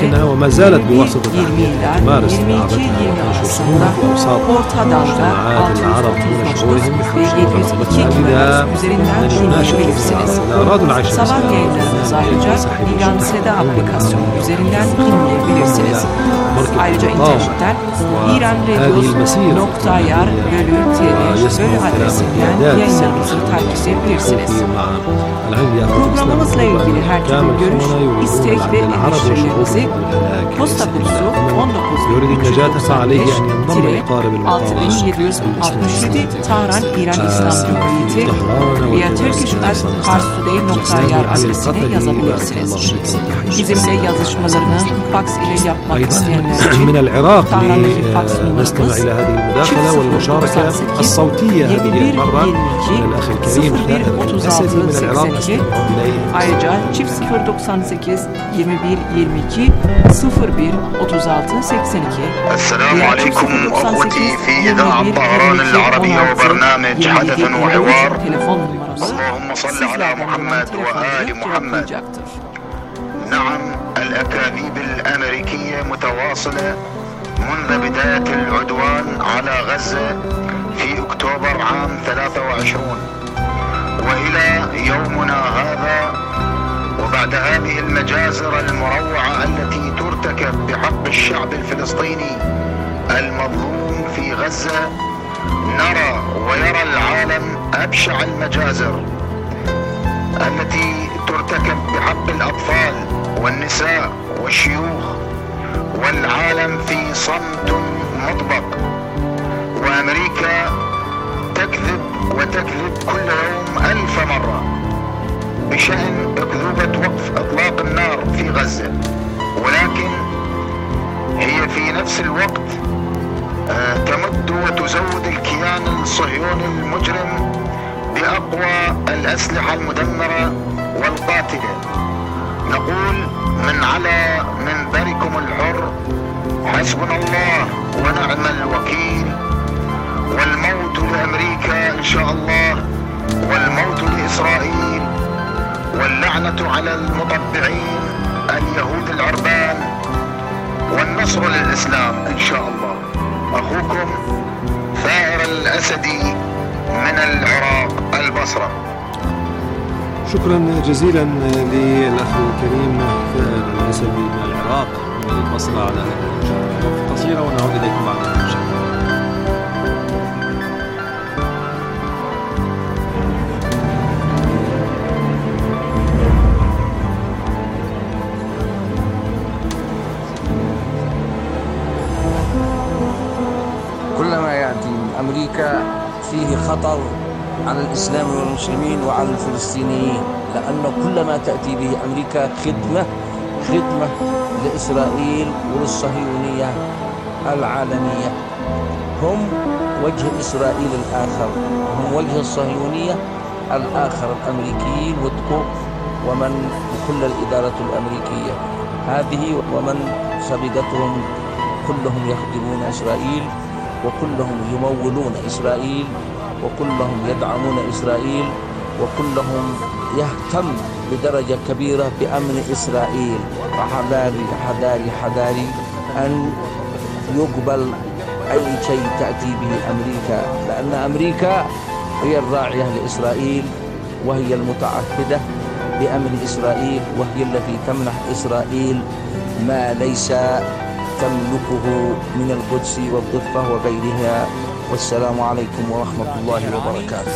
yirmi ila yirmi iki yirmi arasında Orta Dalga altı yüz otuz dokuz ve yedi yüz iki kilohertz üzerinden dinleyebilirsiniz. Sabah yayınlarımız ayrıca İran Seda aplikasyonu üzerinden dinleyebilirsiniz. Ayrıca internetten iranradio nokta yar bölü tv bölü adresinden yayınlarımızı takip edebilirsiniz. Programımızla ilgili her türlü görüş, istek ve eleştirilerinizi posta kutusu on dokuz bin üç yüz doksan beş altı bin yedi yüz altmış yedi Tahran İran İslam Cumhuriyeti veya turkish at pars today nokta yar adresine yazabilirsiniz. Bizimle yazışmalarını faks ile yapmak isteyenler için Tahran'daki faks numaramız المداخلة والمشاركة الصوتية هذه المرة من الأخ الكريم otuz altı seksen iki ayrıca çift sıfır doksan sekiz yirmi bir yirmi iki sıfır bir otuz altı seksen iki. السلام عليكم أخوتي في إذاعة طهران العربية وبرنامج حدث وحوار. اللهم صل على محمد وآل محمد. نعم، الأكاذيب الأمريكية متواصلة منذ بداية العدوان على غزة في أكتوبر عام ثلاثة وعشرين وإلى يومنا هذا، وبعد هذه المجازر المروعة التي ترتكب بحق الشعب الفلسطيني المظلوم في غزة، نرى ويرى العالم أبشع المجازر التي ترتكب بحق الأطفال والنساء والشيوخ، والعالم في صمت مطبق، وأمريكا تكذب وتكذب كل يوم ألف مرة. بشأن أكذوبة وقف إطلاق النار في غزة، ولكن هي في نفس الوقت تمد وتزود الكيان الصهيوني المجرم بأقوى الأسلحة المدمرة والقاتلة. نقول من على منبركم الحر حسبنا الله ونعم الوكيل، والموت لأمريكا إن شاء الله، والموت لإسرائيل، واللعنة على المطبعين اليهود العربان، والنصر للإسلام إن شاء الله. أخوكم ثائر الأسدي من العراق البصرة. شكرا جزيلا للأخ الكريم ثائر الأسدي من العراق من البصرة على هذه المشاركة القصيرة، ونعود إليكم بعد هذا الشيء. كلما يأتي أمريكا فيه خطر على الإسلام والمسلمين وعلى الفلسطينيين، لأن كل ما تأتي به أمريكا خدمة خدمة لإسرائيل وللصهيونية العالمية. هم وجه إسرائيل الآخر، هم وجه الصهيونية الآخر، الأمريكيين وتكو ومن كل الإدارة الأمريكية هذه ومن سبقتهم كلهم يخدمون إسرائيل، وكلهم يمولون إسرائيل، وكلهم يدعمون إسرائيل، وكلهم يهتم بدرجة كبيرة بأمن إسرائيل. فحذاري حذاري حذاري أن يقبل أي شيء تأتي به أمريكا، لأن أمريكا هي الراعية لإسرائيل، وهي المتعهدة بأمن إسرائيل، وهي التي تمنح إسرائيل ما ليس تملكه من القدس والضفة وغيرها. والسلام عليكم ورحمة الله وبركاته.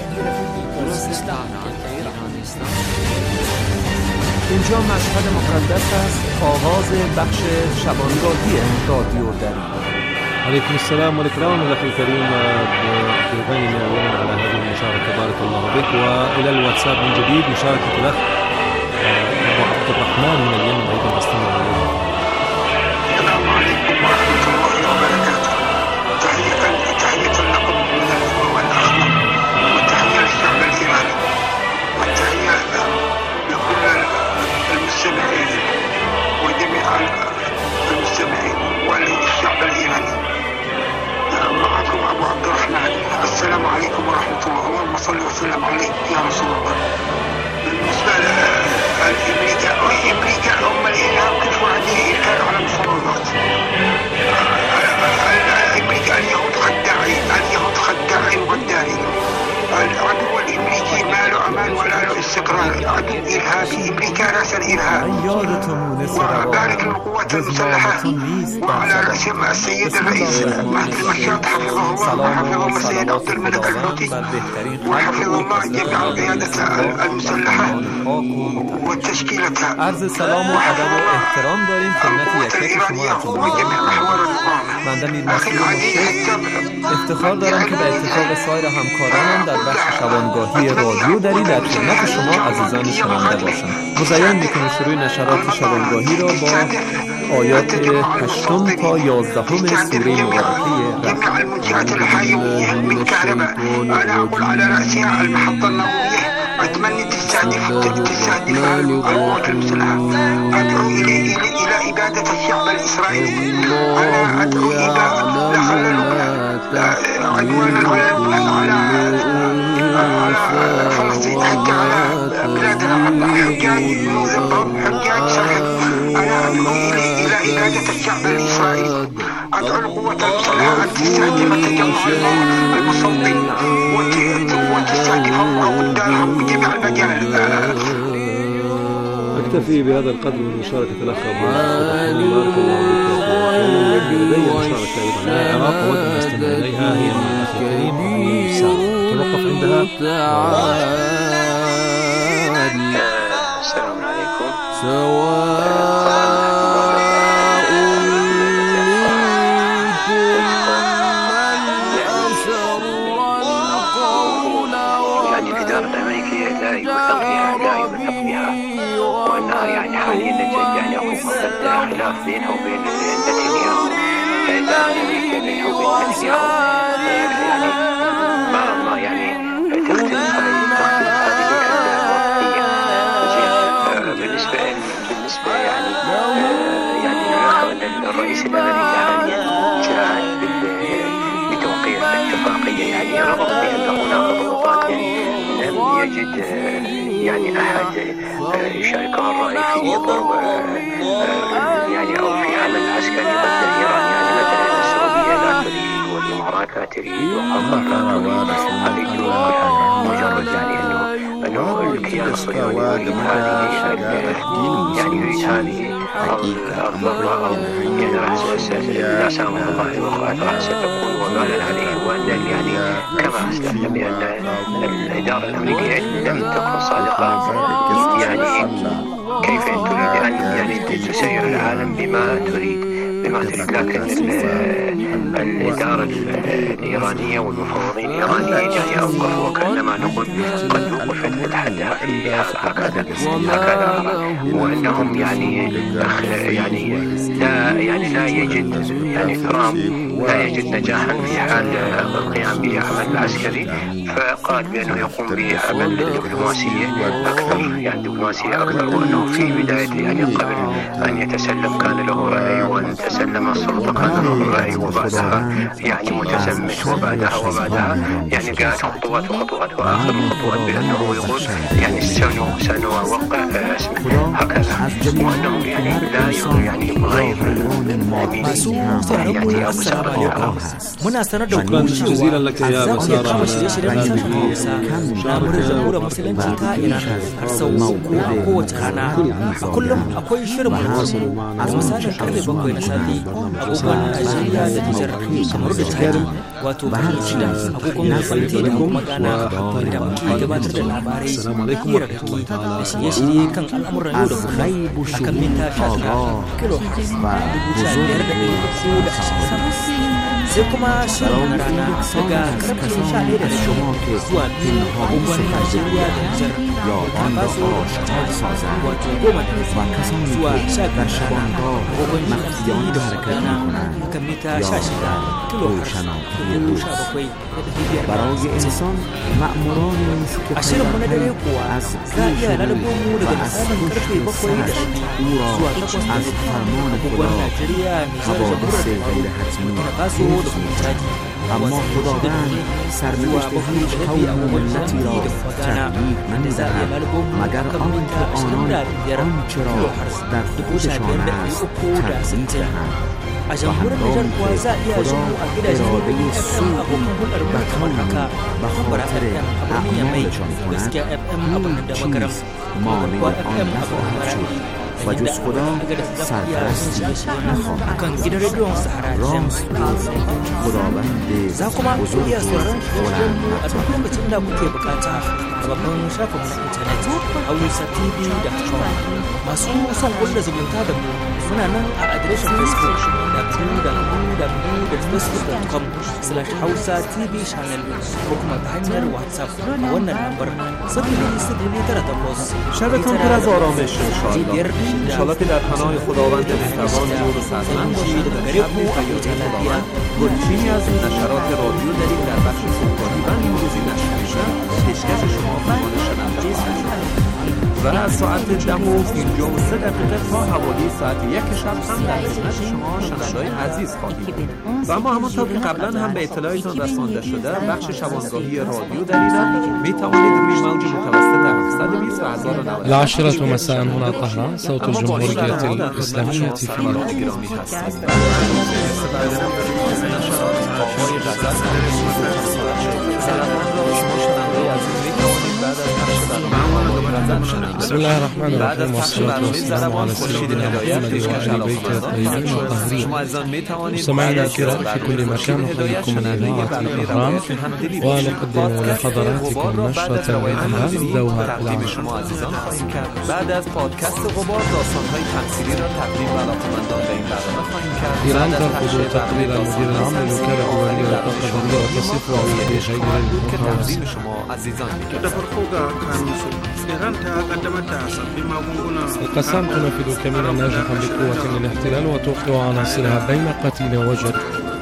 اینجا مشهد مقدس است، آغاز بخش شبانگاهی رادیو دری. عليكم السلام والإكرام الأخي الكريم بالغنم أولا على هذه المشاركة، بارك الله بك. وإلى الواتساب من جديد مشاركة الأخ أبو عبد الرحمن من اليمن أيضا أستمع إليه. السلام عليكم ورحمة الله وبركاته. تحية تحية لكم من الأخوة والأخوة، وتحية للشعب الإيراني، والتحية لكل المستمعين وجميع المستمعين وللشعب الإيراني. معكم أبو عبد الرحمن. السلام عليكم ورحمة الله، اللهم صل وسلم عليك يا رسول الله. بالنسبة لأمريكا، أمريكا أم الإرهاب كيف هذه إرهاب على المفاوضات؟ أمريكا اليهود خداعين، اليهود خداعين وغدارين. العدو الأمريكي ما له أمان ولا له استقرار، عدو إرهابي. أمريكا رأس الإرهاب. وبارك للقوات المسلحة وعلى رأسهم السيد الرئيس مهدي المشاط حفظه الله، وحفظهم السيد عبد الملك الحوثي، وحفظ الله جميع القيادة المسلحة وتشكيلتها. عرض سلام و ادب و احترام داریم خدمت یک یک شما من دمیر مسئول مشکل افتخار دارم که به اتفاق سایر همکارانم در بخش شبانگاهی رادیو دری در خدمت شما عزیزان شنونده باشم. مزین میکنیم شروع نشرات شبانگاهی را با آیات هشتم تا یازدهم سوره مبارکه جميع المنشآت الحيوية بالكهرباء. أنا أقول على رأسها المحطة النووية، أتمنى تستهدف تستهدف القوات المسلحة. أدعو إلى إلى إبادة الشعب الإسرائيلي. أنا أدعو إلى عدوان على على فلسطين، حتى على بلادنا، حجاج حجاج صحيح. أنا أدعو إلى إلى إبادة الشعب الإسرائيلي. أدعو القوات المسلحة أن تستهدف التجمع المصلين وتستهدف أقدارهم بجميع المجالات. أكتفي بهذا القدر من مشاركة الأخ أبو بارك الله فيك. لدي مشاركة أيضا من العراق أود أن أستمع إليها، هي من الأخ الكريم أبو سام، توقف عندها. السلام عليكم. يعني الإدارة الأمريكية لا يوثق فيها، لا خلاف بينه وبين نتنياهو، فإذا أمريكا بينه وبين نتنياهو يعني ما ما يعني تختلف هذه الوضعية. بالنسبة بالنسبة يعني يعني الرئيس الأمريكي حاليا جاء بتوقيع اتفاقية يعني رغم بأن هناك ضغوطات يعني لم يجد يعني أحد يشاركه الرأي في ضرب يعني أو في عمل عسكري ضد إيران. يعني مثلا السعودية لا تريد والإمارات لا تريد وقطر لا تريد، هذه كلها مجرد يعني أنه أنه الكيان الصهيوني يريد هذه يعني يريد هذه الأرض أو يعني راح لا سامح الله الوقعات راح ستكون وبالا عليه. وأن يعني كما أسلمنا بأن الإدارة الأمريكية لم تكن صادقة يعني كيف تريد أن يعني تسير العالم بما تريد بما تريد لكن الإدارة الإيرانية والمفوضين الإيرانيين يعني أوقفوا وكأنما نقول قد وقفت الحد هكذا هكذا وأنهم يعني يعني لا يعني لا يجد يعني ترامب لا يجد نجاحا في حال القيام بعمل العسكري، فقال بأنه يقوم بعمل دبلوماسية أكثر يعني دبلوماسية أكثر، وأنه في بداية يعني قبل أن يتسلم كان له رأي وأن تسلم السلطة كان له رأي، وبعدها يعني متزمت وبعدها وبعدها يعني قاعد خطوات وخطوات وآخر الخطوات بأنه يقول يعني سنو سنوقع اسمه هكذا، وأنه يعني لا يعني غير يأتي أبو سارة muna sanar da شكرا جزيلا لك يا أبو سارة. Namurar jamhuriyar musulunci ta Iran har sau uku a kowace rana. A kullum akwai shirin mutum da misalin karfe bakwai na safe agogon Najeriya da Nijar kamar da Chad wato karfe shida agogon Faranti da kuma Ghana da muke gabatar da labarai hirarraki da shirye-shirye kan al'amuran yau da kullum a kan minta sha tara kilo dubu sha biyar da ɗari uku da ashirin. Sai kuma shirin rana daga karfe sha ɗaya da rabi zuwa biyu agogon Najeriya da Nijar da Faso wato goma da rabi zuwa sha biyar agogon G M T da Ghana kan mita sha shida kilo dubu sha bakwai da ɗari biyar da sittin. A shirinmu na dare kuwa za a iya lalabo mu daga misalin karfe bakwai da rabi zuwa takwas da rabi agogon Najeriya, Nijar, Jamhuriyar Burkina Faso da kuma Chadi. اما خداوند سرنوشته‌هیچ قوم و ملتی را تغییر نمی‌دهد مگر آنکه آنان آنچه را در خودشان است تغییر دهند. a jamhuriyar Nijar kuwa za a iya jin a gidajen rediyo F M abokan hulɗar mu kamar haka Mambara F M a birnin Yamai, Gaskiya F M a birnin Damagaram, Mambara F M a birnin Maradi, و جز خدا سرپرستی نخواهد. kan gidan rediyon Sahara راست خداوند za kuma ku iya sauraron shirye-shiryen mu a duk lokacin da kuke bukata a babban shafinmu na intanet hausa t v dot com. Masu son kulla zumunta da mu muna nan a adireshin Facebook w w w dot facebook dot com slash hausa t v channel ko kuma ta hanyar WhatsApp a wannan lambar sifili sifili tara takwas. شبتون پر از آرامش انشاءالله انشاءالله که در پناه خداوند مهربان نور و سرمند باشید و در خدمت خداوند گلچینی از نشرات رادیو داریم در بخش صبحگاهی و نیمروزی نشر میشه پیشکش شما فرمان شنونده هستید و از ساعت ده و پنجاه و سه دقیقه تا حوالی ساعت یک شب هم در خدمت شما شنونده‌های عزیز خواهیم بود. و اما همانطور که قبلا هم به اطلاعتان رسانده شده بخش شبانگاهی رادیو در ایران می توانید روی موج متوسط هفتصد و بیست و هزار و نود. العاشرة مساء هنا طهران صوت الجمهورية الإسلامية في بسم الله الرحمن الرحيم والصلاة والسلام على سيدنا محمد وعلى بيته الطيبين الطاهرين. سمعنا الكرام في كل مكان نحييكم من إذاعة الإهرام ونقدم لحضراتكم نشرة الإلهام نبدأها العام. بعد از پادکست غبار داستان‌های تمثیلی را تقدیم به علاقه‌مندان به این برنامه خواهیم کرد إيران ترفض تقرير المدير العام للوكالة الدولية للطاقة الذرية وتصفه بغير متوازن. القسام تنفذ كمينا ناجحا بقوة للاحتلال وتوقع عناصرها بين قتيل وجريح.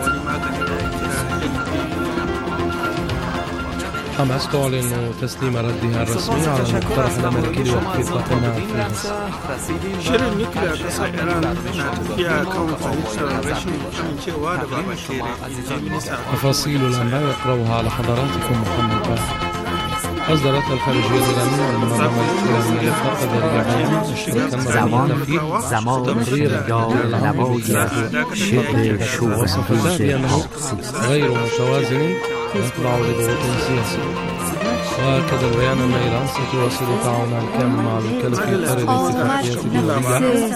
حماس تعلن تسليم ردها الرسمي على المقترح الأمريكي لوقف إطلاق النار في غزة. Shirin nukiliya ƙasar Iran na tafiya kan fahimtar rashin amincewa da Baba Kere. تفاصيل الأنباء يقرأها على حضراتكم محمد باهر. أصدرت الخارجية الإيرانية والمنظمة الإيرانية للطاقة الذرية بيان مشتركا مرة زمان تقرير نبايا شبه وصفتها بأنه غير متوازن ويخضع لضغوط سياسية. وأكد البيان أن إيران ستواصل تعاونها الكامل مع الوكالة في إطار الاتفاقية الدولية